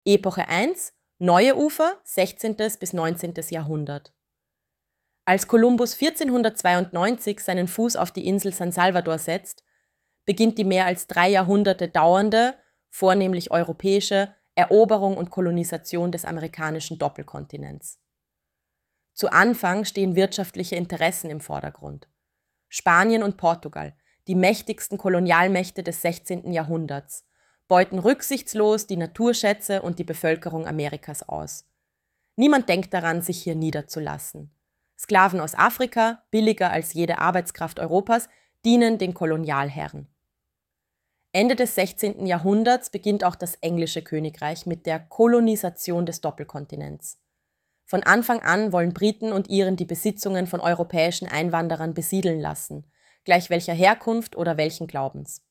Epoche 1, neue Ufer, 16. bis 19. Jahrhundert. Als Kolumbus 1492 seinen Fuß auf die Insel San Salvador setzt, beginnt die mehr als 3 Jahrhunderte dauernde, vornehmlich europäische, Eroberung und Kolonisation des amerikanischen Doppelkontinents. Zu Anfang stehen wirtschaftliche Interessen im Vordergrund. Spanien und Portugal, die mächtigsten Kolonialmächte des 16. Jahrhunderts, beuten rücksichtslos die Naturschätze und die Bevölkerung Amerikas aus. Niemand denkt daran, sich hier niederzulassen. Sklaven aus Afrika, billiger als jede Arbeitskraft Europas, dienen den Kolonialherren. Ende des 16. Jahrhunderts beginnt auch das englische Königreich mit der Kolonisation des Doppelkontinents. Von Anfang an wollen Briten und Iren die Besitzungen von europäischen Einwanderern besiedeln lassen, gleich welcher Herkunft oder welchen Glaubens.